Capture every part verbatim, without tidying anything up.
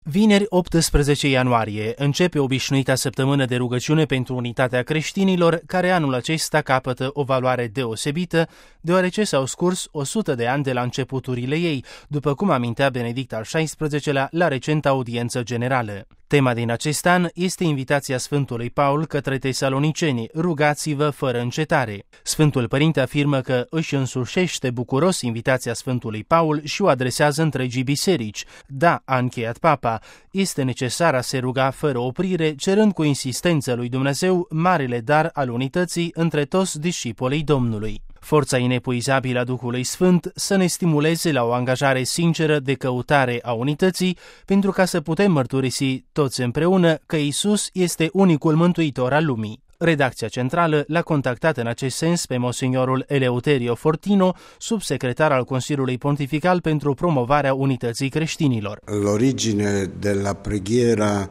Vineri, optsprezece ianuarie, începe obișnuita săptămână de rugăciune pentru unitatea creștinilor, care anul acesta capătă o valoare deosebită, deoarece s-au scurs o sută de ani de la începuturile ei, după cum amintea Benedict al șaisprezecelea la recenta audiență generală. Tema din acest an este invitația Sfântului Paul către tesaloniceni, rugați-vă fără încetare. Sfântul Părinte afirmă că își însușește bucuros invitația Sfântului Paul și o adresează întregii biserici. Da, a încheiat Papa, este necesar a se ruga fără oprire, cerând cu insistență lui Dumnezeu marele dar al unității între toți discipolii Domnului. Forța inepuizabilă a Duhului Sfânt să ne stimuleze la o angajare sinceră de căutare a unității, pentru ca să putem mărturisi toți împreună că Iisus este unicul mântuitor al lumii. Redacția centrală l-a contactat în acest sens pe Monsignorul Eleuterio Fortino, subsecretar al Consiliului Pontifical pentru promovarea unității creștinilor. L'origine della preghiera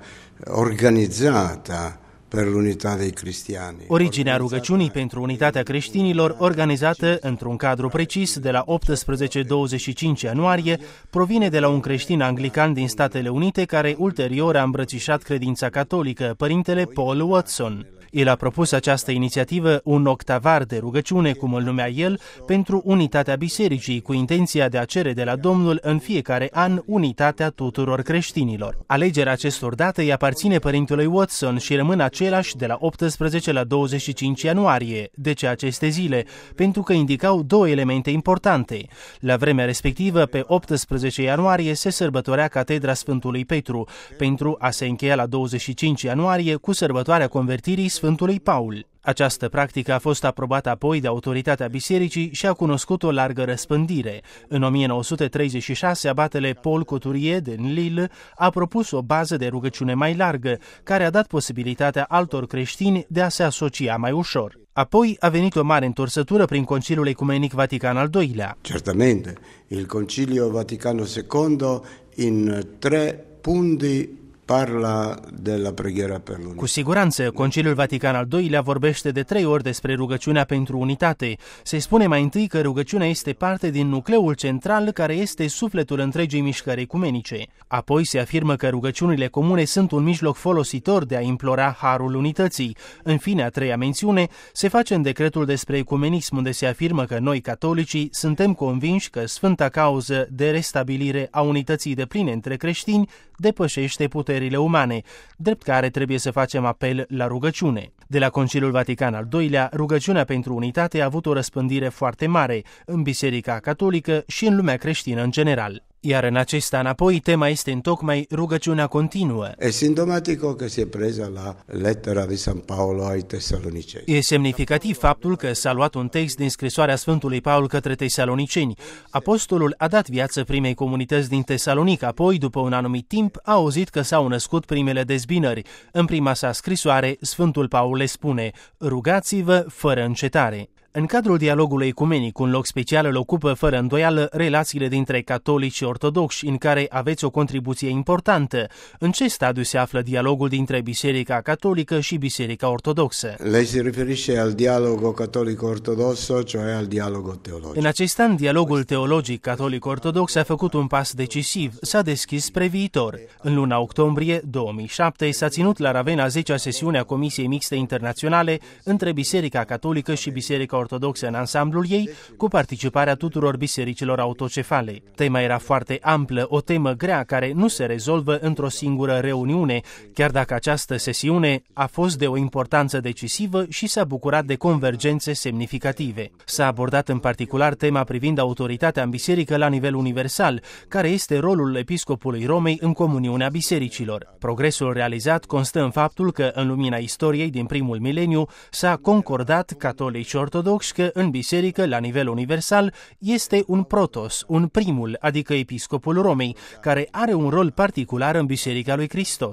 organizzata per l'unità dei cristiani. Originea rugăciunii pentru unitatea creștinilor, organizată într-un cadru precis de la optsprezece douăzeci și cinci ianuarie, provine de la un creștin anglican din Statele Unite care ulterior a îmbrățișat credința catolică, părintele Paul Watson. El a propus această inițiativă, un octavar de rugăciune, cum îl numea el, pentru unitatea bisericii, cu intenția de a cere de la Domnul în fiecare an unitatea tuturor creștinilor. Alegerea acestor date îi aparține părintelui Watson și rămân același de la optsprezece la douăzeci și cinci ianuarie, de ce aceste zile, pentru că indicau două elemente importante. La vremea respectivă, pe optsprezece ianuarie, se sărbătorea Catedra Sfântului Petru, pentru a se încheia la douăzeci și cinci ianuarie cu sărbătoarea convertirii Sfântului Paul. Această practică a fost aprobată apoi de autoritatea bisericii și a cunoscut o largă răspândire. În o mie nouă sute treizeci și șase, abatele Paul Couturier din Lille a propus o bază de rugăciune mai largă, care a dat posibilitatea altor creștini de a se asocia mai ușor. Apoi a venit o mare întorsătură prin Conciliul Ecumenic Vatican al doilea. Certamente, il Concilio Vaticano secondo in tre punti parla della preghiera per l'unità. Cu siguranță, Conciliul Vatican al doilea vorbește de trei ori despre rugăciunea pentru unitate. Se spune mai întâi că rugăciunea este parte din nucleul central care este sufletul întregii mișcări ecumenice. Apoi se afirmă că rugăciunile comune sunt un mijloc folositor de a implora harul unității. În fine, a treia mențiune se face în decretul despre ecumenism, unde se afirmă că noi, catolicii, suntem convinși că sfânta cauză de restabilire a unității depline între creștini depășește puterile umane, drept care trebuie să facem apel la rugăciune. De la Conciliul Vatican al doilea, rugăciunea pentru unitate a avut o răspândire foarte mare în Biserica Catolică și în lumea creștină în general. Iar în acest an apoi, tema este întocmai rugăciunea continuă. E simptomatico că si è presa la lettera di San Paolo ai Tessaloniceni. E semnificativ faptul că s-a luat un text din scrisoarea Sfântului Paul către tesaloniceni. Apostolul a dat viață primei comunități din Tesalonic, apoi, după un anumit timp, a auzit că s-au născut primele dezbinări. În prima sa scrisoare, Sfântul Paul le spune: rugați-vă fără încetare. În cadrul dialogului ecumenic, un loc special îl ocupă fără îndoială relațiile dintre catolici și ortodoxi, în care aveți o contribuție importantă. În ce stadiu se află dialogul dintre Biserica Catolică și Biserica Ortodoxă? Lei si riferisce al dialogo catolico-ortodosso, cioè al dialogo teologico. În acest an, dialogul teologic catolic-ortodox a făcut un pas decisiv, s-a deschis spre viitor. În luna octombrie două mii șapte s-a ținut la Ravenna a zecea sesiune a Comisiei Mixte Internaționale între Biserica Catolică și Biserica Ortodoxă în ansamblul ei, cu participarea tuturor bisericilor autocefale. Tema era foarte amplă, o temă grea care nu se rezolvă într-o singură reuniune, chiar dacă această sesiune a fost de o importanță decisivă și s-a bucurat de convergențe semnificative. S-a abordat în particular tema privind autoritatea în biserică la nivel universal, care este rolul episcopului Romei în comuniunea bisericilor. Progresul realizat constă în faptul că, în lumina istoriei din primul mileniu, s-a concordat catolici și ortodoxi că în biserică, la nivel universal, este un protos, un primul, adică episcopul Romei, care are un rol particular în Biserica lui Hristos.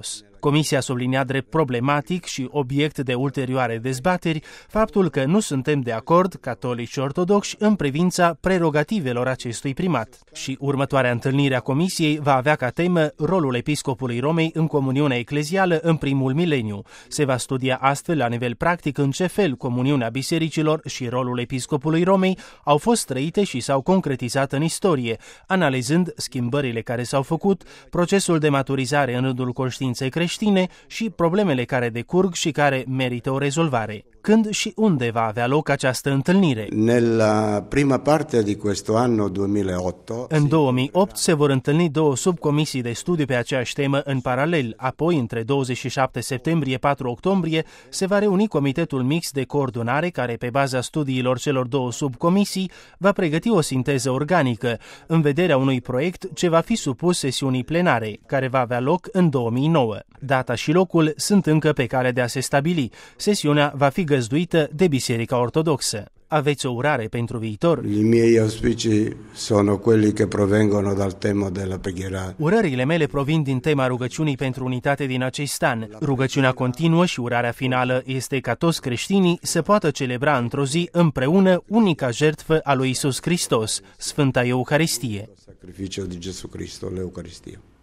Comisia sublinia drept problematic și obiect de ulterioare dezbateri faptul că nu suntem de acord, catolici și ortodoxi, în privința prerogativelor acestui primat. Și următoarea întâlnire a Comisiei va avea ca temă rolul episcopului Romei în comuniunea eclezială în primul mileniu. Se va studia astfel la nivel practic în ce fel comuniunea bisericilor și rolul episcopului Romei au fost trăite și s-au concretizat în istorie, analizând schimbările care s-au făcut, procesul de maturizare în rândul conștiinței creștine și problemele care decurg și care merită o rezolvare. Când și unde va avea loc această întâlnire? Nella prima parte di questo anno duemilaotto. În două mii opt se vor întâlni două subcomisii de studiu pe aceeași temă în paralel. Apoi, între douăzeci și șapte septembrie - patru octombrie, se va reuni Comitetul Mix de Coordonare care, pe baza studiilor celor două subcomisii, va pregăti o sinteză organică în vederea unui proiect ce va fi supus sesiunii plenare, care va avea loc în două mii nouă. Data și locul sunt încă pe cale de a se stabili. Sesiunea va fi găzduită de Biserica Ortodoxă. Aveți o urare pentru viitor? I miei auspici sono quelli che provengono dal tema della preghiera. Urările mele provin din tema rugăciunii pentru unitate din acest an. Rugăciunea continuă și urarea finală este ca toți creștinii să poată celebra într-o zi împreună unica jertfă a lui Iisus Hristos, Sfânta Eucaristie. Sacrificio di Gesù Cristo, l'Eucaristia.